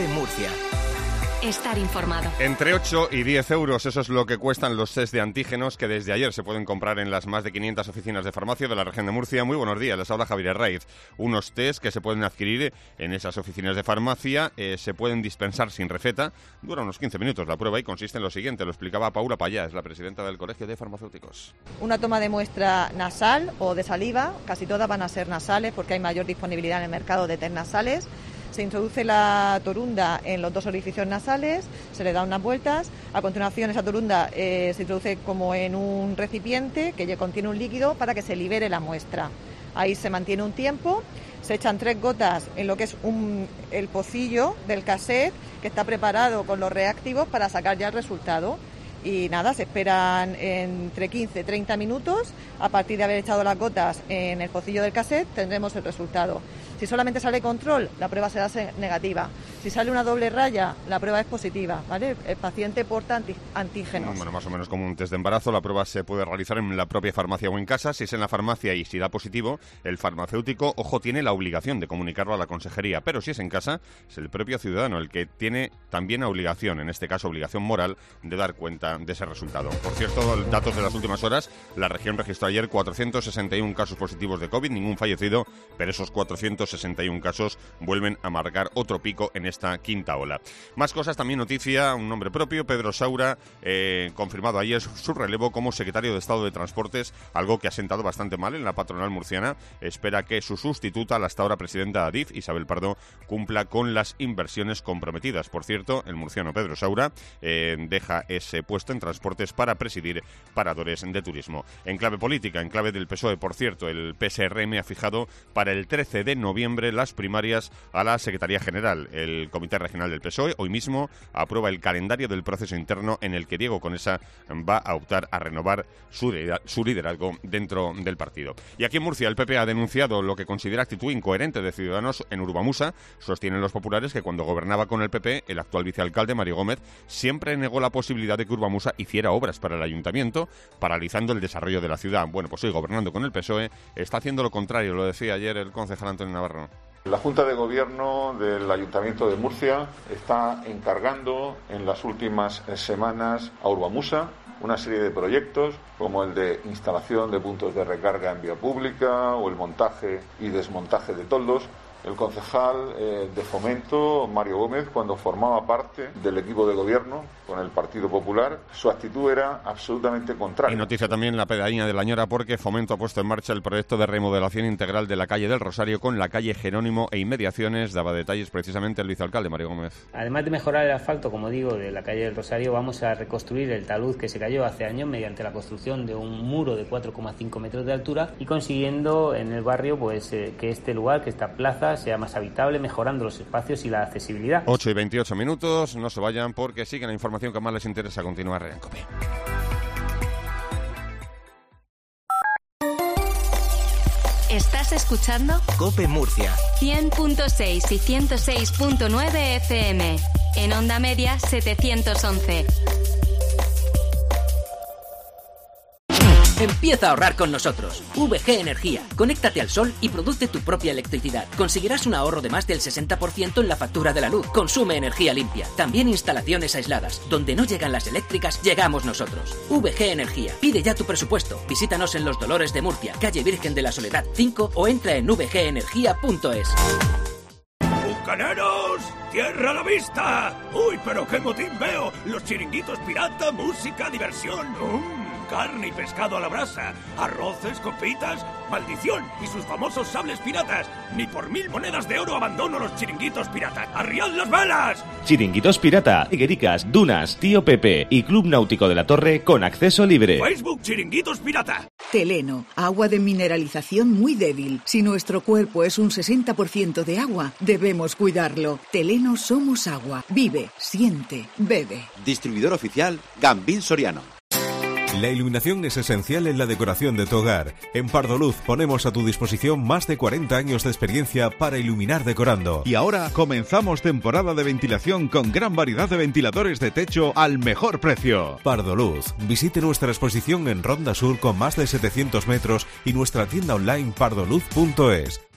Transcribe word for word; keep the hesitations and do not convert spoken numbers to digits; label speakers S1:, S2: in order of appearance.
S1: COPE Murcia.
S2: Estar informado.
S3: Entre ocho y diez euros, eso es lo que cuestan los test de antígenos que desde ayer se pueden comprar en las más de quinientas oficinas de farmacia de la región de Murcia. Muy buenos días, les habla Javier Herraiz. Unos test que se pueden adquirir en esas oficinas de farmacia, eh, se pueden dispensar sin receta. Dura unos quince minutos la prueba y consiste en lo siguiente, lo explicaba Paula Payá, es la presidenta del Colegio de Farmacéuticos.
S4: Una toma de muestra nasal o de saliva, casi todas van a ser nasales porque hay mayor disponibilidad en el mercado de test nasales. Se introduce la torunda en los dos orificios nasales, se le da unas vueltas. A continuación, esa torunda eh, se introduce como en un recipiente que ya contiene un líquido para que se libere la muestra. Ahí se mantiene un tiempo, se echan tres gotas en lo que es un, el pocillo del cassette, que está preparado con los reactivos para sacar ya el resultado. Y nada, se esperan entre quince y treinta minutos. A partir de haber echado las gotas en el pocillo del cassette, tendremos el resultado. Si solamente sale control, la prueba será negativa. Si sale una doble raya, la prueba es positiva, ¿vale? El paciente porta antígenos.
S3: Bueno, más o menos como un test de embarazo, la prueba se puede realizar en la propia farmacia o en casa. Si es en la farmacia y si da positivo, el farmacéutico, ojo, tiene la obligación de comunicarlo a la consejería. Pero si es en casa, es el propio ciudadano el que tiene también la obligación, en este caso obligación moral, de dar cuenta de ese resultado. Por cierto, datos de las últimas horas, la región registró ayer cuatrocientos sesenta y uno casos positivos de COVID, ningún fallecido, pero esos cuatrocientos sesenta y uno casos vuelven a marcar otro pico en esta quinta ola. Más cosas, también noticia, un nombre propio, Pedro Saura, eh, confirmado ayer su relevo como secretario de Estado de Transportes, algo que ha sentado bastante mal en la patronal murciana. Espera que su sustituta, la hasta ahora presidenta de Adif, Isabel Pardo, cumpla con las inversiones comprometidas. Por cierto, el murciano Pedro Saura eh, deja ese puesto en Transportes para presidir paradores de turismo. En clave política, en clave del P S O E, por cierto, el P S R M ha fijado para el trece de noviembre las primarias a la Secretaría General. El Comité Regional del P S O E hoy mismo aprueba el calendario del proceso interno en el que Diego Conesa va a optar a renovar su, su liderazgo dentro del partido. Y aquí en Murcia el P P ha denunciado lo que considera actitud incoherente de Ciudadanos en Urbamusa. Sostienen los populares que cuando gobernaba con el P P, el actual vicealcalde Mario Gómez siempre negó la posibilidad de que Urbamusa hiciera obras para el ayuntamiento, paralizando el desarrollo de la ciudad. Bueno, pues hoy gobernando con el P S O E está haciendo lo contrario, lo decía ayer el concejal Antonio Navarro.
S5: La Junta de Gobierno del Ayuntamiento de Murcia está encargando en las últimas semanas a Urbamusa una serie de proyectos como el de instalación de puntos de recarga en vía pública o el montaje y desmontaje de toldos. El concejal eh, de Fomento, Mario Gómez, cuando formaba parte del equipo de gobierno con el Partido Popular, su actitud era absolutamente contraria.
S3: Y noticia también la pedanía de La Ñora, porque Fomento ha puesto en marcha el proyecto de remodelación integral de la calle del Rosario con la calle Jerónimo e inmediaciones. Daba detalles precisamente el vicealcalde Mario Gómez.
S6: Además de mejorar el asfalto, como digo, de la calle del Rosario, vamos a reconstruir el talud que se cayó hace años mediante la construcción de un muro de cuatro coma cinco metros de altura y consiguiendo en el barrio pues eh, que este lugar, que esta plaza, sea más habitable, mejorando los espacios y la accesibilidad.
S3: ocho y veintiocho minutos, no se vayan porque sigue la información que más les interesa. Continuar en COPE.
S2: ¿Estás escuchando?
S1: COPE Murcia.
S2: cien punto seis y ciento seis punto nueve F M. En onda media setecientos once.
S7: Empieza a ahorrar con nosotros. V G Energía. Conéctate al sol y produce tu propia electricidad. Conseguirás un ahorro de más del sesenta por ciento en la factura de la luz. Consume energía limpia. También instalaciones aisladas. Donde no llegan las eléctricas, llegamos nosotros. V G Energía. Pide ya tu presupuesto. Visítanos en Los Dolores de Murcia, calle Virgen de la Soledad cinco o entra en v g energía punto es.
S8: ¡Bucaneros! ¡Tierra a la vista! ¡Uy, pero qué motín veo! Los chiringuitos pirata, música, diversión. ¡Mmm! Carne y pescado a la brasa, arroces, copitas, maldición y sus famosos sables piratas. Ni por mil monedas de oro abandono los chiringuitos piratas. ¡Arriad las velas!
S9: Chiringuitos pirata, Higuericas, Dunas, Tío Pepe y Club Náutico de la Torre con acceso libre.
S8: Facebook Chiringuitos Pirata.
S10: Teleno, agua de mineralización muy débil. Si nuestro cuerpo es un sesenta por ciento de agua, debemos cuidarlo. Teleno somos agua. Vive, siente, bebe.
S11: Distribuidor oficial Gambil Soriano.
S12: La iluminación es esencial en la decoración de tu hogar. En Pardoluz ponemos a tu disposición más de cuarenta años de experiencia para iluminar decorando.
S13: Y ahora comenzamos temporada de ventilación con gran variedad de ventiladores de techo al mejor precio.
S12: Pardoluz. Visite nuestra exposición en Ronda Sur con más de setecientos metros y nuestra tienda online pardoluz punto es.